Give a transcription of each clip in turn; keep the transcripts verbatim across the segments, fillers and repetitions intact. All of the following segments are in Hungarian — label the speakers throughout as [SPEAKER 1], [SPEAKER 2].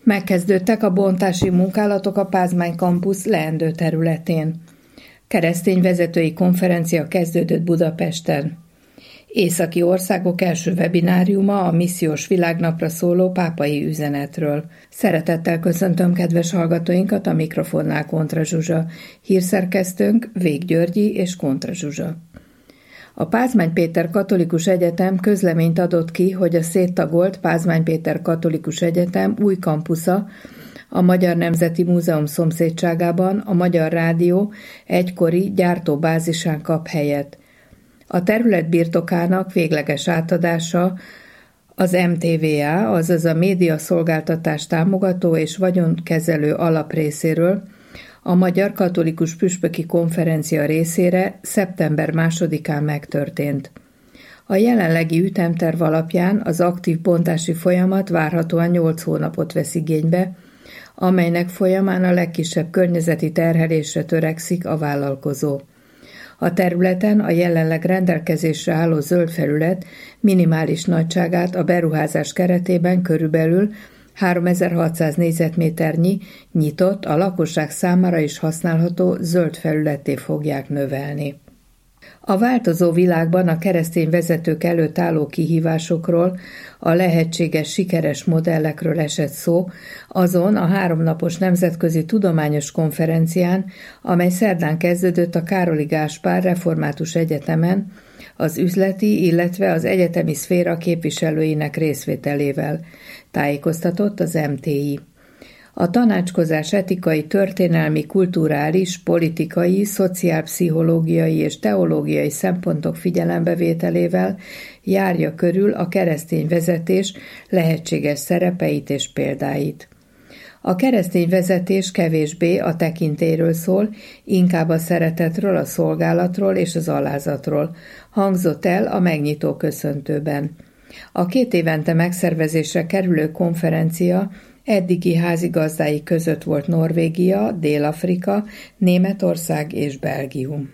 [SPEAKER 1] Megkezdődtek a bontási munkálatok a Pázmány Campus leendő területén. Keresztény vezetői konferencia kezdődött Budapesten. Északi országok első webináriuma a missziós világnapra szóló pápai üzenetről. Szeretettel köszöntöm kedves hallgatóinkat, a mikrofonnál Kontra Zsuzsa, hírszerkesztőnk Vég Györgyi és Kontra Zsuzsa. A Pázmány Péter Katolikus Egyetem közleményt adott ki, hogy a széttagolt Pázmány Péter Katolikus Egyetem új kampusza a Magyar Nemzeti Múzeum szomszédságában a Magyar Rádió egykori gyártóbázisán kap helyet. A terület birtokának végleges átadása az em té vé á, azaz a Média Szolgáltatás Támogató és Vagyonkezelő Alap részéről a Magyar Katolikus Püspöki Konferencia részére szeptember másodikán megtörtént. A jelenlegi ütemterv alapján az aktív bontási folyamat várhatóan nyolc hónapot vesz igénybe, amelynek folyamán a legkisebb környezeti terhelésre törekszik a vállalkozó. A területen a jelenleg rendelkezésre álló zöld felület minimális nagyságát a beruházás keretében körülbelül háromezer-hatszáz négyzetméternyi nyitott, a lakosság számára is használható zöld felületté fogják növelni. A változó világban a keresztény vezetők előtt álló kihívásokról, a lehetséges sikeres modellekről esett szó azon a háromnapos nemzetközi tudományos konferencián, amely szerdán kezdődött a Károli Gáspár Református Egyetemen, az üzleti, illetve az egyetemi szféra képviselőinek részvételével, tájékoztatott az em té i. A tanácskozás etikai, történelmi, kulturális, politikai, szociálpszichológiai és teológiai szempontok figyelembevételével járja körül a keresztény vezetés lehetséges szerepeit és példáit. A keresztény vezetés kevésbé a tekintélyről szól, inkább a szeretetről, a szolgálatról és az alázatról, hangzott el a megnyitó köszöntőben. A két évente megszervezésre kerülő konferencia eddigi házigazdái között volt Norvégia, Dél-Afrika, Németország és Belgium.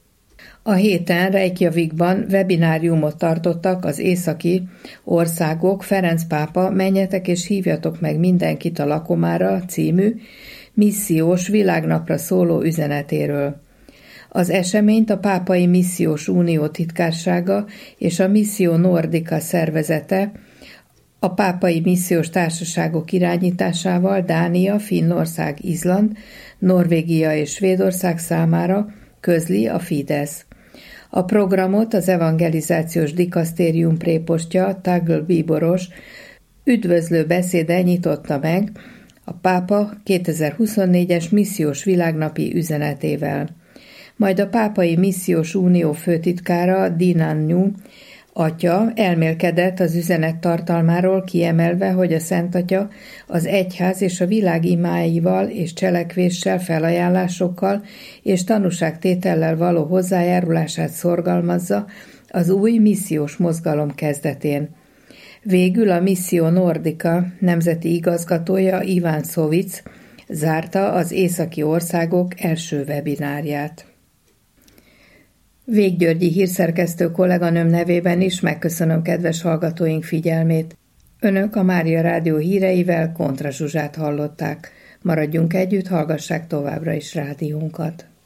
[SPEAKER 1] A héten Reykjavikban webináriumot tartottak az északi országok Ferenc pápa Menjetek és hívjatok meg mindenkit a lakomára című missziós világnapra szóló üzenetéről. Az eseményt a Pápai Missziós Unió titkársága és a Missio Nordica szervezete a pápai missziós társaságok irányításával Dánia, Finnország, Izland, Norvégia és Svédország számára közli a Fidesz. A programot az evangelizációs dikasztérium prépostja Tagl Bíboros üdvözlő beszéde nyitotta meg a pápa kétezer-huszonnégyes missziós világnapi üzenetével. Majd a Pápai Missziós Unió főtitkára Dinanyu atya elmélkedett az üzenet tartalmáról, kiemelve, hogy a Szent Atya az egyház és a világ imáival és cselekvéssel, felajánlásokkal és tanúságtétellel való hozzájárulását szorgalmazza az új missziós mozgalom kezdetén. Végül a Missio Nordica nemzeti igazgatója Iván Szovic zárta az északi országok első webinárját. Vég Györgyi hírszerkesztő kolléganőm nevében is megköszönöm kedves hallgatóink figyelmét. Önök a Mária Rádió híreivel Kontra Zsuzsát hallották. Maradjunk együtt, hallgassák továbbra is rádiónkat.